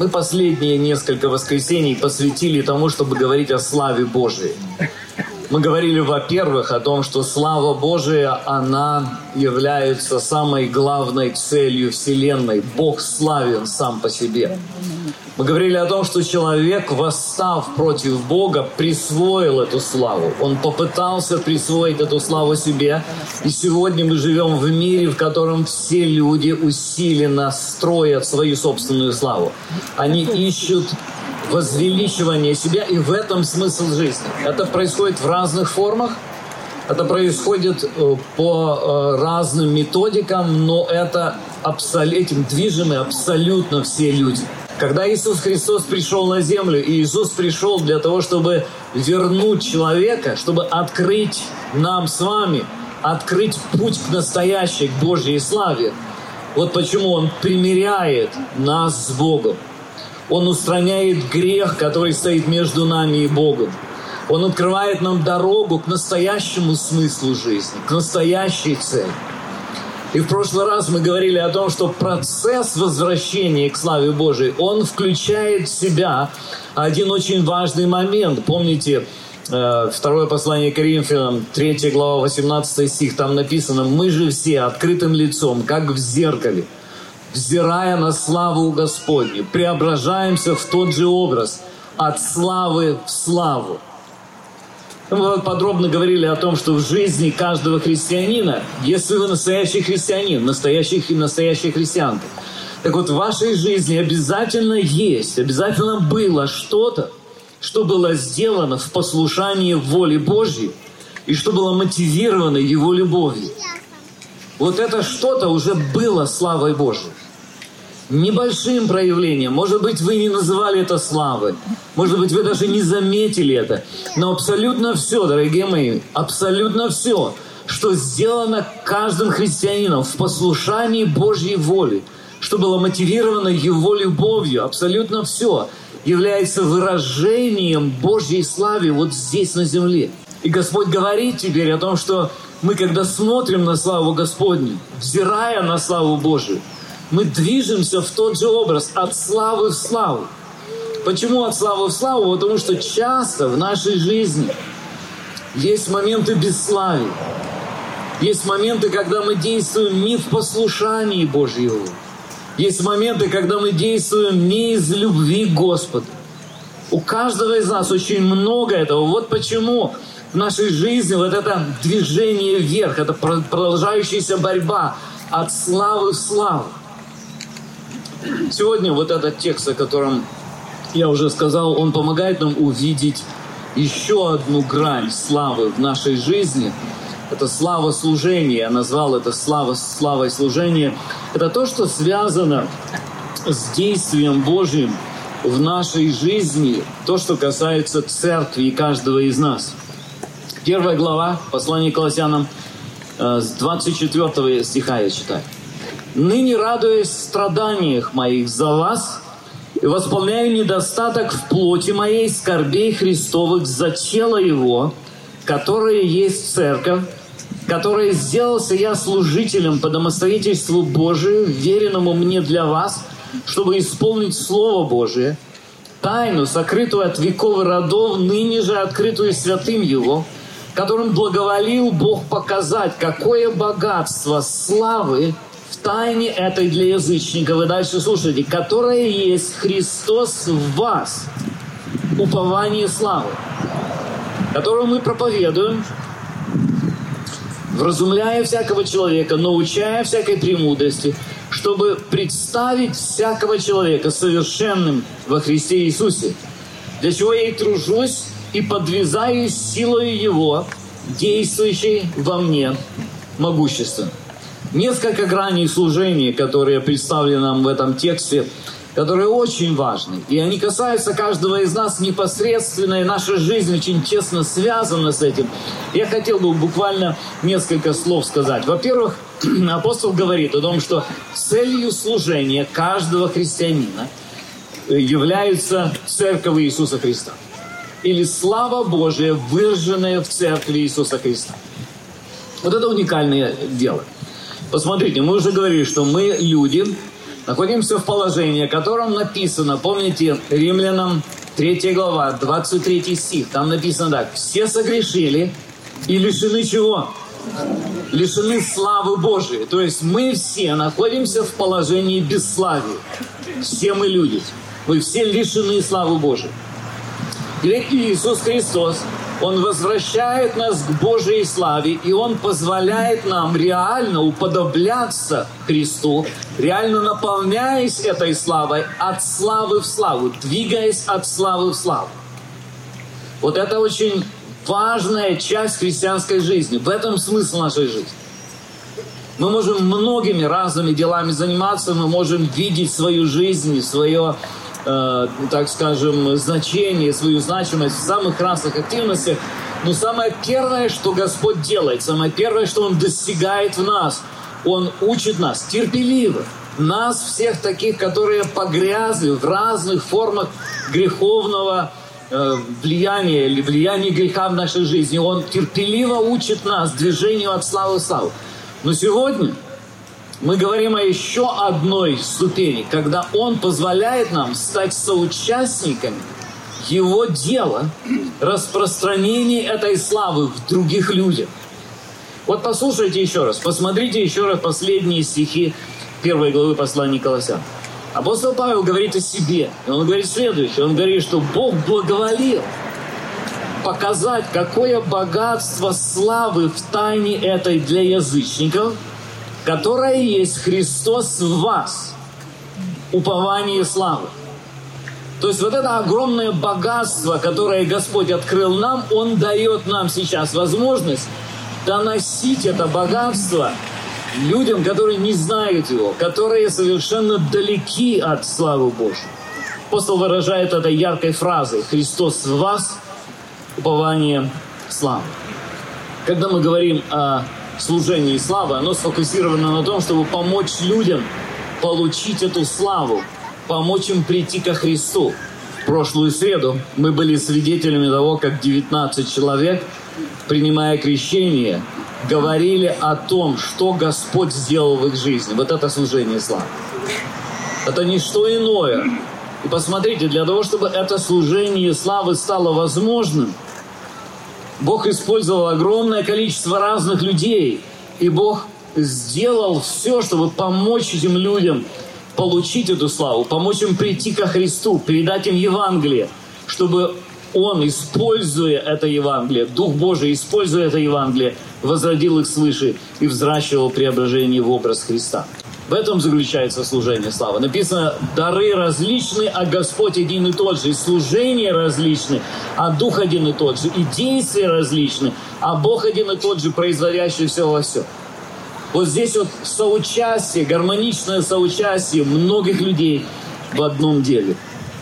Мы последние несколько воскресений посвятили тому, чтобы говорить о славе Божией. Мы говорили, во-первых, о том, что слава Божия, она является самой главной целью Вселенной. Бог славен сам по себе. Мы говорили о том, что человек, восстав против Бога, присвоил эту славу. Он попытался присвоить эту славу себе. И сегодня мы живем в мире, в котором все люди усиленно строят свою собственную славу. Они ищут возвеличивание себя, и в этом смысл жизни. Это происходит в разных формах, это происходит по разным методикам, но этим движимы абсолютно все люди. Когда Иисус Христос пришел на землю, и Иисус пришел для того, чтобы вернуть человека, чтобы открыть нам с вами, открыть путь к настоящей, к Божьей славе. Вот почему Он примиряет нас с Богом. Он устраняет грех, который стоит между нами и Богом. Он открывает нам дорогу к настоящему смыслу жизни, к настоящей цели. И в прошлый раз мы говорили о том, что процесс возвращения к славе Божией, он включает в себя один очень важный момент. Помните, второе послание к Коринфянам, 3 глава, 18 стих, там написано: «Мы же все открытым лицом, как в зеркале, взирая на славу Господню, преображаемся в тот же образ, от славы в славу». Мы подробно говорили о том, что в жизни каждого христианина, если вы настоящий христианин, настоящая христианка, так вот в вашей жизни обязательно было что-то, что было сделано в послушании воле Божьей и что было мотивировано Его любовью. Вот это что-то уже было славой Божией. Небольшим проявлением. Может быть, вы не называли это славой. Может быть, вы даже не заметили это. Но абсолютно все, дорогие мои, абсолютно все, что сделано каждым христианином в послушании Божьей воли, что было мотивировано Его любовью, абсолютно все является выражением Божьей славы вот здесь на земле. И Господь говорит теперь о том, что мы, когда смотрим на славу Господню, взирая на славу Божию, мы движемся в тот же образ, от славы в славу. Почему от славы в славу? Потому что часто в нашей жизни есть моменты бесславия. Есть моменты, когда мы действуем не в послушании Божьего. Есть моменты, когда мы действуем не из любви к Господу. У каждого из нас очень много этого. Вот почему в нашей жизни вот это движение вверх, это продолжающаяся борьба от славы в славу. Сегодня вот этот текст, о котором я уже сказал, он помогает нам увидеть еще одну грань славы в нашей жизни. Это слава служения. Я назвал это славой служения. Это то, что связано с действием Божьим в нашей жизни, то, что касается церкви и каждого из нас. 1 глава послания к Колоссянам, с 24 стиха я читаю. «Ныне радуясь в страданиях моих за вас и восполняю недостаток в плоти моей скорбей Христовых за тело Его, которое есть церковь, которое сделался я служителем по домостроительству Божию, веренному мне для вас, чтобы исполнить Слово Божие, тайну, сокрытую от веков и родов, ныне же открытую святым Его, которым благоволил Бог показать, какое богатство славы в тайне этой для язычников». И дальше слушайте. «Которая есть Христос в вас, упование славы, которую мы проповедуем, вразумляя всякого человека, научая всякой премудрости, чтобы представить всякого человека совершенным во Христе Иисусе, для чего я и тружусь и подвязаюсь силою Его, действующей во мне могуществом». Несколько граней служения, которые представлены нам в этом тексте, которые очень важны. И они касаются каждого из нас непосредственно, и наша жизнь очень тесно связана с этим. Я хотел бы буквально несколько слов сказать. Во-первых, апостол говорит о том, что целью служения каждого христианина является церковь Иисуса Христа. Или слава Божия, выраженная в церкви Иисуса Христа. Вот это уникальное дело. Посмотрите, мы уже говорили, что мы люди, находимся в положении, о котором написано, помните, Римлянам 3 глава, 23 стих, там написано так: «Все согрешили и лишены чего? Лишены славы Божией». То есть мы все находимся в положении бесславия. Все мы люди. Мы все лишены славы Божией. И Иисус Христос, Он возвращает нас к Божьей славе, и Он позволяет нам реально уподобляться Христу, реально наполняясь этой славой от славы в славу, двигаясь от славы в славу. Вот это очень важная часть христианской жизни. В этом смысл нашей жизни. Мы можем многими разными делами заниматься, мы можем видеть свою жизнь, свое, так скажем, значение, свою значимость в самых разных активностях. Но самое первое, что Господь делает, самое первое, что Он достигает в нас, Он учит нас терпеливо. Нас всех таких, которые погрязли в разных формах греховного влияния или влияния греха в нашей жизни. Он терпеливо учит нас движению от славы в славу. Но сегодня мы говорим о еще одной ступени, когда Он позволяет нам стать соучастниками Его дела, распространения этой славы в других людях. Вот послушайте еще раз, посмотрите еще раз последние стихи 1 главы послания Колоссянам. Апостол Павел говорит о себе, и он говорит следующее. Он говорит, что Бог благоволил показать, какое богатство славы в тайне этой для язычников, которая есть Христос в вас, упование славы. То есть вот это огромное богатство, которое Господь открыл нам, Он дает нам сейчас возможность доносить это богатство людям, которые не знают Его, которые совершенно далеки от славы Божьей. Апостол выражает это яркой фразой: «Христос в вас, упование славы». Когда мы говорим о служении славы, оно сфокусировано на том, чтобы помочь людям получить эту славу, помочь им прийти ко Христу. В прошлую среду мы были свидетелями того, как 19 человек, принимая крещение, говорили о том, что Господь сделал в их жизни. Вот это служение славы. Это не что иное. И посмотрите, для того, чтобы это служение славы стало возможным, Бог использовал огромное количество разных людей. И Бог сделал все, чтобы помочь этим людям получить эту славу, помочь им прийти ко Христу, передать им Евангелие, чтобы Он, используя это Евангелие, Дух Божий, используя это Евангелие, возродил их свыше и взращивал преображение в образ Христа. В этом заключается служение славы. Написано: дары различны, а Господь один и тот же. И служения различны, а Дух один и тот же. И действия различны, а Бог один и тот же, производящий все во всем. Вот здесь вот соучастие, гармоничное соучастие многих людей в одном деле.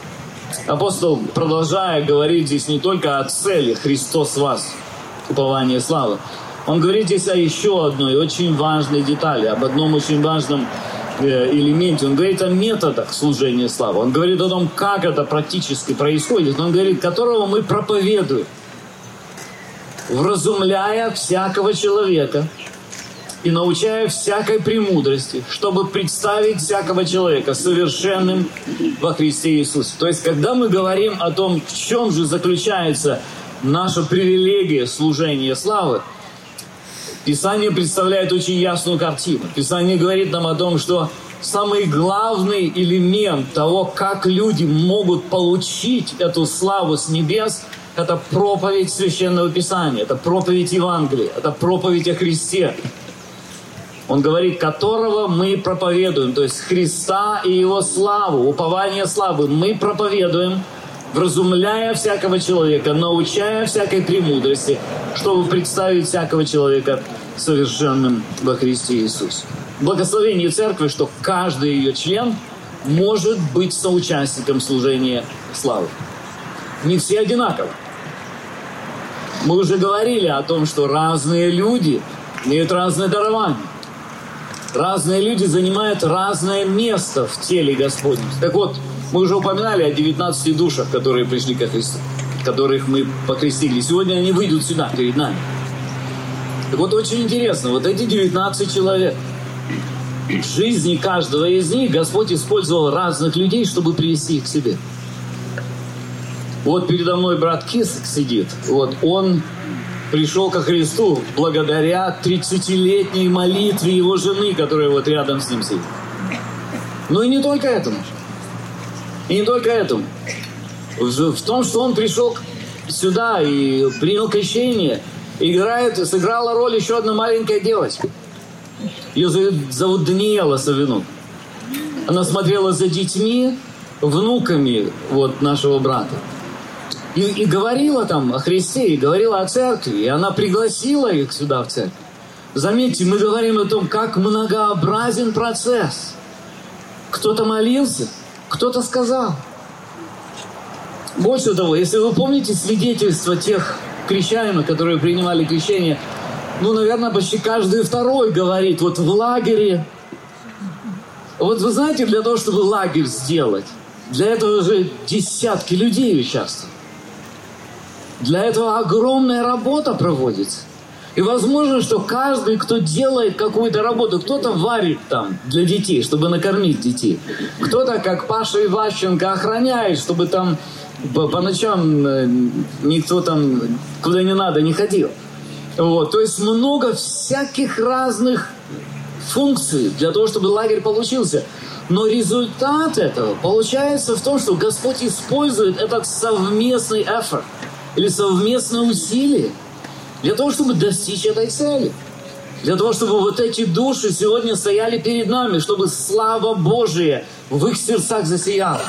Апостол, продолжая, говорит здесь не только о цели «Христос в вас», упование славы. Он говорит здесь о еще одной очень важной детали, об одном очень важном элементе. Он говорит о методах служения славы. Он говорит о том, как это практически происходит. Он говорит, которого мы проповедуем, вразумляя всякого человека и научая всякой премудрости, чтобы представить всякого человека совершенным во Христе Иисусе. То есть, когда мы говорим о том, в чем же заключается наша привилегия служения славы, Писание представляет очень ясную картину. Писание говорит нам о том, что самый главный элемент того, как люди могут получить эту славу с небес, это проповедь Священного Писания, это проповедь Евангелия, это проповедь о Христе. Он говорит, которого мы проповедуем, то есть Христа и Его славу, упование славы мы проповедуем, вразумляя всякого человека, научая всякой премудрости, чтобы представить всякого человека совершенным во Христе Иисусе. Благословение Церкви, что каждый ее член может быть соучастником служения славы. Не все одинаково. Мы уже говорили о том, что разные люди имеют разные дарования. Разные люди занимают разное место в теле Господнем. Так вот, мы уже упоминали о 19 душах, которые пришли ко Христу, которых мы покрестили. Сегодня они выйдут сюда, перед нами. Так вот, очень интересно, вот эти 19 человек, в жизни каждого из них Господь использовал разных людей, чтобы привести их к себе. Вот передо мной брат Киск сидит. Вот он пришел ко Христу благодаря 30-летней молитве его жены, которая вот рядом с ним сидит. Но и не только этому. И не только этому. В том, что он пришел сюда и принял крещение, сыграла роль еще одна маленькая девочка. Ее зовут Даниэла Савинук. Она смотрела за детьми, внуками вот нашего брата. И говорила там о Христе, и говорила о церкви. И она пригласила их сюда, в церковь. Заметьте, мы говорим о том, как многообразен процесс. Кто-то молился, кто-то сказал. Больше того, если вы помните свидетельства тех крещаемых, которые принимали крещение, наверное, почти каждый второй говорит, вот в лагере. Вот вы знаете, для того, чтобы лагерь сделать, для этого же десятки людей участвуют. Для этого огромная работа проводится. И возможно, что каждый, кто делает какую-то работу, кто-то варит там для детей, чтобы накормить детей. Кто-то, как Паша Иващенко, охраняет, чтобы там по ночам никто там куда не надо не ходил. Вот. То есть много всяких разных функций для того, чтобы лагерь получился. Но результат этого получается в том, что Господь использует этот совместный эффорт или совместное усилие для того, чтобы достичь этой цели. Для того, чтобы вот эти души сегодня стояли перед нами, чтобы слава Божия в их сердцах засияла.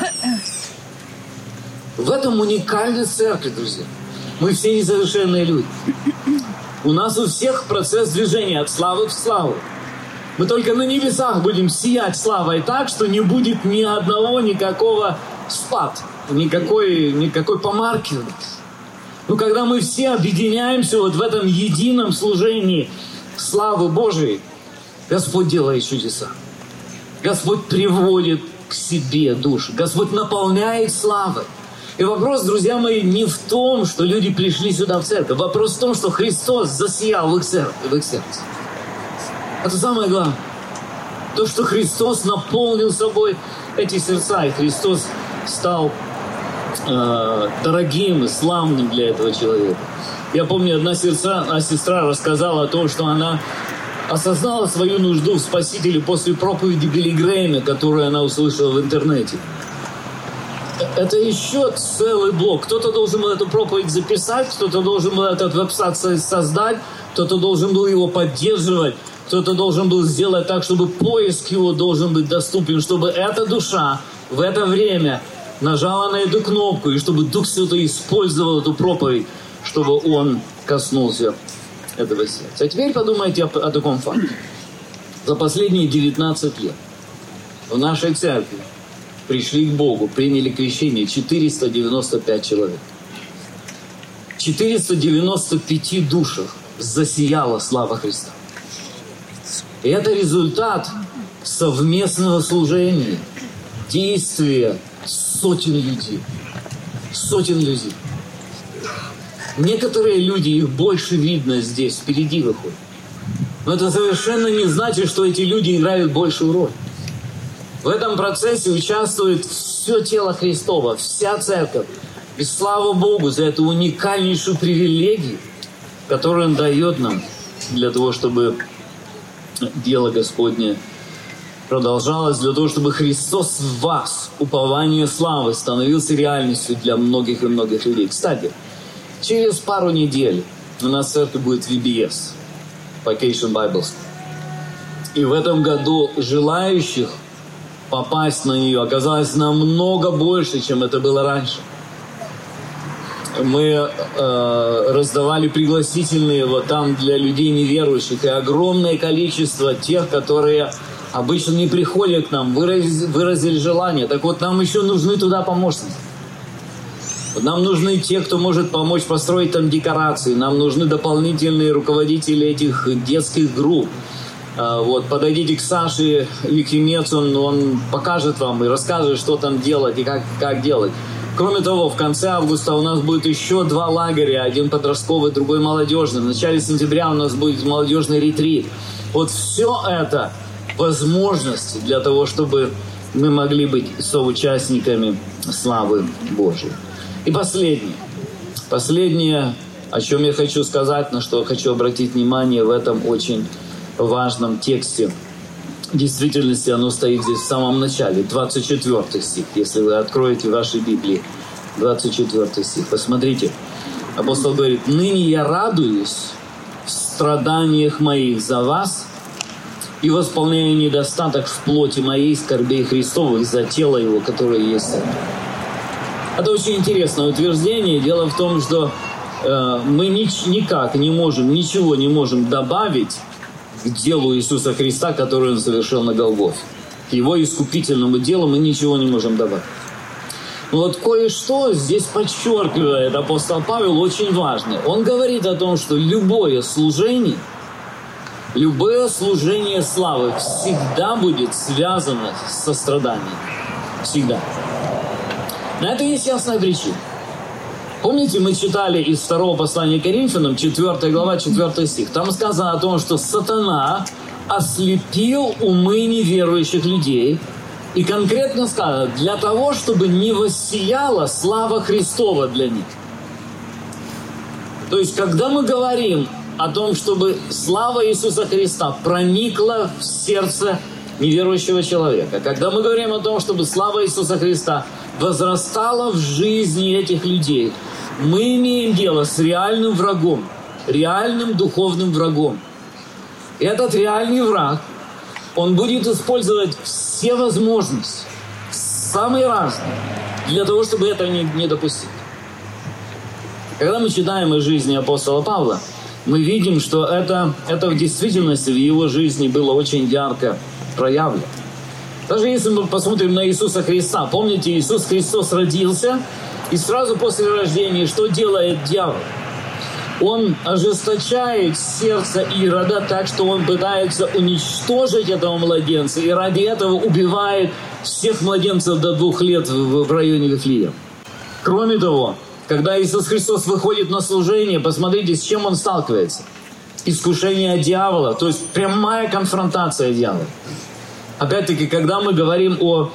В этом уникальность церкви, друзья. Мы все несовершенные люди. У нас у всех процесс движения от славы в славу. Мы только на небесах будем сиять славой так, что не будет ни одного никакого спад, никакой помарки у нас. Когда мы все объединяемся вот в этом едином служении славы Божией, Господь делает чудеса. Господь приводит к себе души. Господь наполняет славой. И вопрос, друзья мои, не в том, что люди пришли сюда в церковь. Вопрос в том, что Христос засиял в их сердце. Это самое главное. То, что Христос наполнил собой эти сердца, и Христос стал дорогим и славным для этого человека. Я помню, одна сестра рассказала о том, что она осознала свою нужду в Спасителе после проповеди Билли Грэма, которую она услышала в интернете. Это еще целый блок. Кто-то должен был эту проповедь записать, кто-то должен был этот веб-сайт создать, кто-то должен был его поддерживать, кто-то должен был сделать так, чтобы поиск его должен быть доступен, чтобы эта душа в это время нажала на эту кнопку, и чтобы Дух Святой использовал эту проповедь, чтобы он коснулся этого сердца. А теперь подумайте о таком факте. За последние 19 лет в нашей церкви пришли к Богу, приняли крещение 495 человек. 495 душах засияла слава Христа. И это результат совместного служения, действия сотен людей. Сотен людей. Некоторые люди, их больше видно здесь, впереди выходят. Но это совершенно не значит, что эти люди играют большую роль. В этом процессе участвует все тело Христово, вся церковь. И слава Богу за эту уникальнейшую привилегию, которую Он дает нам для того, чтобы дело Господне продолжалось, для того, чтобы Христос в вас, упование славы, становился реальностью для многих и многих людей. Кстати, через пару недель у нас в церкви будет VBS, Vacation Bible School. И в этом году желающих попасть на нее оказалось намного больше, чем это было раньше. Мы раздавали пригласительные вот там для людей неверующих, и огромное количество тех, которые обычно не приходят к нам, выразили желание. Так вот, нам еще нужны туда помощники. Нам нужны те, кто может помочь построить там декорации. Нам нужны дополнительные руководители этих детских групп. Вот, подойдите к Саше Юхимецу, он покажет вам и расскажет, что там делать и как делать. Кроме того, в конце августа у нас будет еще 2 лагеря, один подростковый, другой молодежный. В начале сентября у нас будет молодежный ретрит. Вот все это возможности для того, чтобы мы могли быть соучастниками славы Божьей. И последнее, о чем я хочу сказать, на что хочу обратить внимание в этом очень важном тексте. В действительности оно стоит здесь в самом начале, 24 стих. Если вы откроете в вашей Библии, 24 стих. Посмотрите, апостол говорит: «Ныне я радуюсь в страданиях моих за вас и восполняю недостаток в плоти моей скорбей Христовых за тело Его, которое есть». Это очень интересное утверждение. Дело в том, что мы никак не можем, ничего не можем добавить к делу Иисуса Христа, которое Он совершил на Голгофе. К Его искупительному делу мы ничего не можем добавить. Но вот кое-что здесь подчеркивает апостол Павел очень важное. Он говорит о том, что любое служение славы всегда будет связано со страданием. Всегда. На это есть ясная причина. Помните, мы читали из 2 послания к Коринфянам, 4 глава, 4 стих. Там сказано о том, что сатана ослепил умы неверующих людей. И конкретно сказано, для того, чтобы не воссияла слава Христова для них. То есть, когда мы говорим о том, чтобы слава Иисуса Христа проникла в сердце неверующего человека, когда мы говорим о том, чтобы слава Иисуса Христа возрастала в жизни этих людей, мы имеем дело с реальным врагом, реальным духовным врагом. И этот реальный враг, он будет использовать все возможности, самые разные, для того, чтобы этого не допустить. Когда мы читаем о жизни апостола Павла, мы видим, что это в действительности в его жизни было очень ярко проявлено. Даже если мы посмотрим на Иисуса Христа, помните, Иисус Христос родился, и сразу после рождения что делает дьявол? Он ожесточает сердце Ирода так, что он пытается уничтожить этого младенца, и ради этого убивает всех младенцев до 2 лет в районе Вифлеема. Кроме того, когда Иисус Христос выходит на служение, посмотрите, с чем он сталкивается. Искушение дьявола, то есть прямая конфронтация дьявола. Опять-таки, когда мы говорим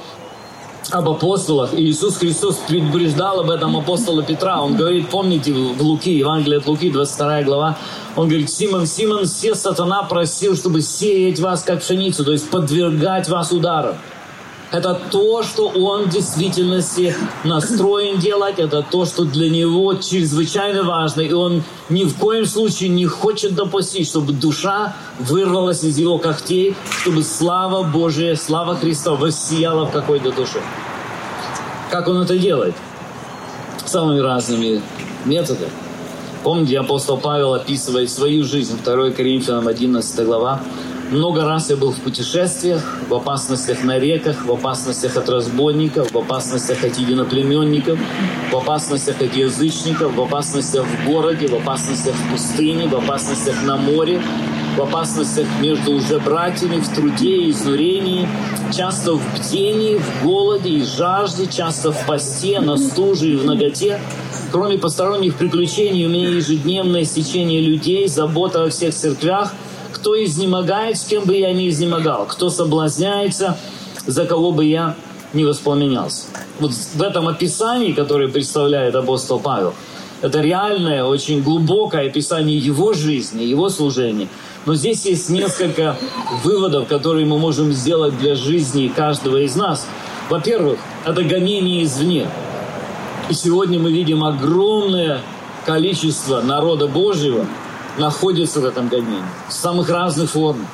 об апостолах, и Иисус Христос предупреждал об этом апостола Петра. Он говорит, помните, в Луки, Евангелие от Луки, 22 глава, он говорит: «Симон, Симон, все сатана просил, чтобы сеять вас, как пшеницу», то есть подвергать вас ударам. Это то, что он в действительности настроен делать, это то, что для него чрезвычайно важно, и он ни в коем случае не хочет допустить, чтобы душа вырвалась из его когтей, чтобы слава Божия, слава Христа воссияла в какой-то душе. Как он это делает? Самыми разными методами. Помните, апостол Павел описывает свою жизнь, 2 Коринфянам 11 глава. «Много раз я был в путешествиях, в опасностях на реках, в опасностях от разбойников, в опасностях от единоплеменников, в опасностях от язычников, в опасностях в городе, в опасностях в пустыне, в опасностях на море, в опасностях между уже братьями, в труде и изнурении, часто в бдении, в голоде и жажде, часто в посте, на стуже и в наготе. Кроме посторонних приключений, у меня ежедневное стечение людей, забота о всех церквях, кто изнемогает, с кем бы я ни изнемогал, кто соблазняется, за кого бы я не воспламенялся». Вот в этом описании, которое представляет апостол Павел, это реальное, очень глубокое описание его жизни, его служения. Но здесь есть несколько выводов, которые мы можем сделать для жизни каждого из нас. Во-первых, это гонение извне. И сегодня мы видим огромное количество народа Божьего находится в этом гонении, в самых разных формах.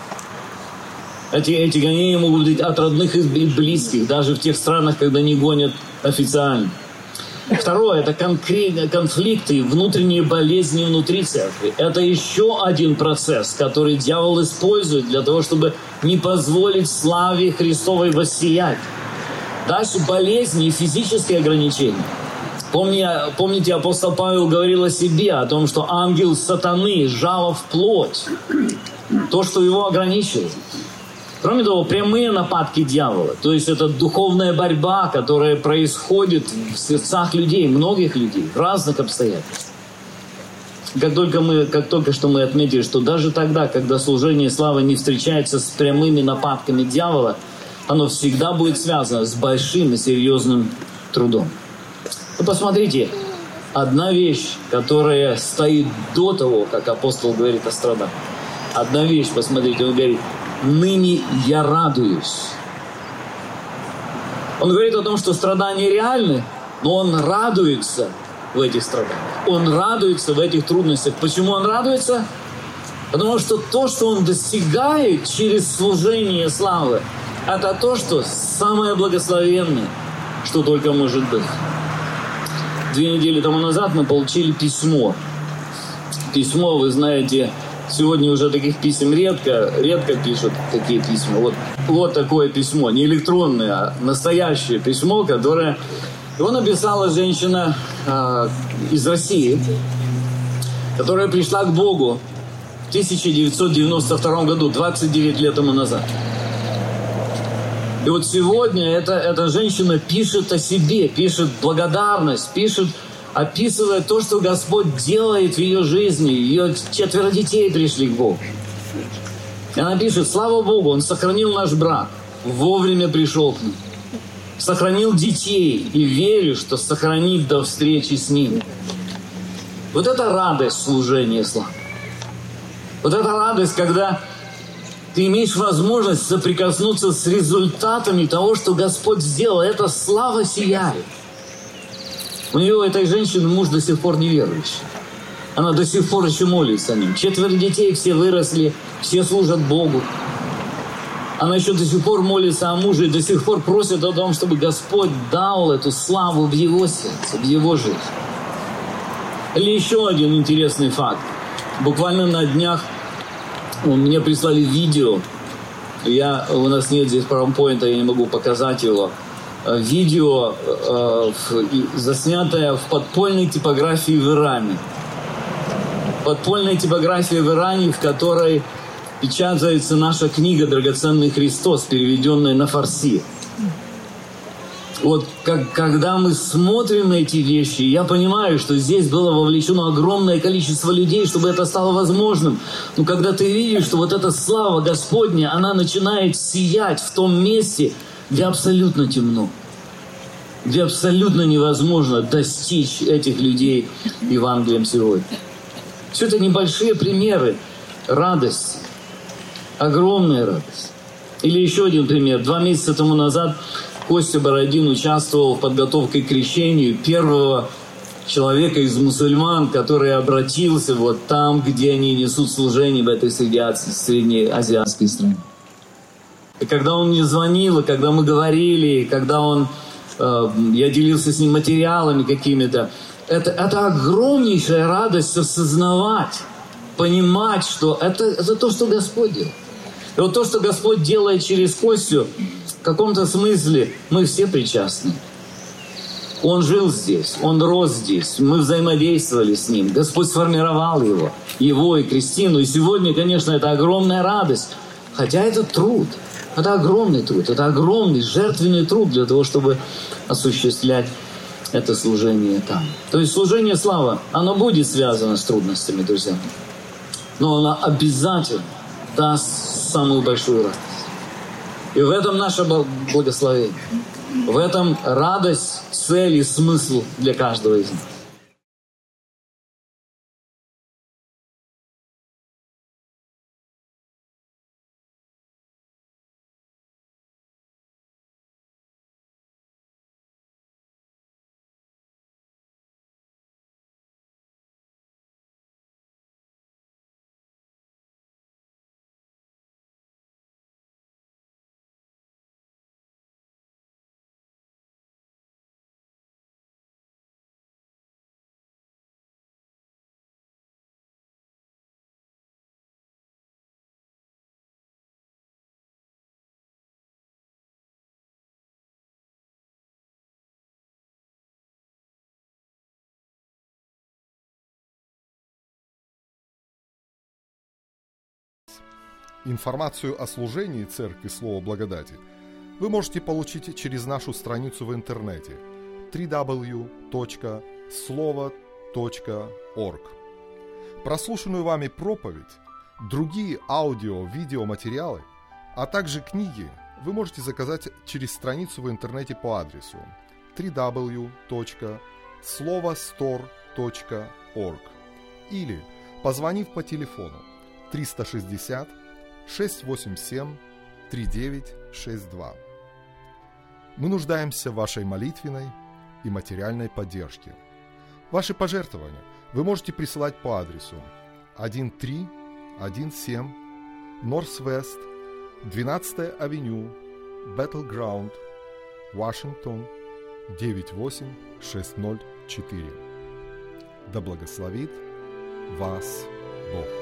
Эти гонения могут быть от родных и близких, даже в тех странах, когда не гонят официально. Второе, это конфликты и внутренние болезни внутри церкви. Это еще один процесс, который дьявол использует для того, чтобы не позволить славе Христовой воссиять. Дальше болезни и физические ограничения. Помните, апостол Павел говорил о себе, о том, что ангел сатаны жало в плоть. То, что его ограничивает. Кроме того, прямые нападки дьявола. То есть это духовная борьба, которая происходит в сердцах людей, многих людей, в разных обстоятельствах. как только что мы отметили, что даже тогда, когда служение славы не встречается с прямыми нападками дьявола, оно всегда будет связано с большим и серьезным трудом. Вы посмотрите, одна вещь, которая стоит до того, как апостол говорит о страданиях. Одна вещь, посмотрите, он говорит: «Ныне я радуюсь». Он говорит о том, что страдания реальны, но он радуется в этих страданиях. Он радуется в этих трудностях. Почему он радуется? Потому что то, что он достигает через служение славы, это то, что самое благословенное, что только может быть. 2 недели тому назад мы получили письмо. Письмо, вы знаете, сегодня уже таких писем редко пишут такие письма. Вот такое письмо, не электронное, а настоящее письмо, которое... Его написала женщина из России, которая пришла к Богу в 1992 году, 29 лет тому назад. И вот сегодня эта женщина пишет о себе, пишет благодарность, описывает то, что Господь делает в ее жизни. Ее 4 детей пришли к Богу. И она пишет: слава Богу, Он сохранил наш брак, вовремя пришел к нам. Сохранил детей, и верю, что сохранит до встречи с ним. Вот это радость служения славы. Вот это радость, когда ты имеешь возможность соприкоснуться с результатами того, что Господь сделал. Эта слава сияет. У нее, этой женщины, муж до сих пор неверующий. Она до сих пор еще молится о нем. 4 детей, все выросли, все служат Богу. Она еще до сих пор молится о муже и до сих пор просит о том, чтобы Господь дал эту славу в его сердце, в его жизнь. Или еще один интересный факт. Буквально на днях мне прислали видео. У нас нет здесь PowerPoint, я не могу показать его. Видео, заснятое в подпольной типографии в Иране. Подпольная типография в Иране, в которой печатается наша книга «Драгоценный Христос», переведенная на фарси. Вот когда мы смотрим на эти вещи, я понимаю, что здесь было вовлечено огромное количество людей, чтобы это стало возможным. Но когда ты видишь, что вот эта слава Господня, она начинает сиять в том месте, где абсолютно темно, где абсолютно невозможно достичь этих людей Евангелием сегодня. Все это небольшие примеры радости. Огромная радость. Или еще один пример. 2 месяца тому назад Костя Бородин участвовал в подготовке к крещению первого человека из мусульман, который обратился вот там, где они несут служение в этой среднеазиатской стране. И когда он мне звонил, и когда мы говорили, и когда я делился с ним материалами какими-то, это огромнейшая радость осознавать, понимать, что это то, что Господь делает. И вот то, что Господь делает через Костю, в каком-то смысле мы все причастны. Он жил здесь, он рос здесь, мы взаимодействовали с ним. Господь сформировал его и Кристину. И сегодня, конечно, это огромная радость. Хотя это труд, это огромный труд, это огромный жертвенный труд для того, чтобы осуществлять это служение там. То есть служение славы, оно будет связано с трудностями, друзья. Но оно обязательно даст самую большую радость. И в этом наше благословение. В этом радость, цель и смысл для каждого из нас. Информацию о служении Церкви Слова Благодати вы можете получить через нашу страницу в интернете www.slovo.org. Прослушанную вами проповедь, другие аудио-видеоматериалы, а также книги вы можете заказать через страницу в интернете по адресу www.slovostore.org или позвонив по телефону 360 687 3962. Мы нуждаемся в вашей молитвенной и материальной поддержке. Ваши пожертвования вы можете присылать по адресу 1317 Northwest 12-я авеню, Battleground, Вашингтон, 98604. Да благословит вас Бог.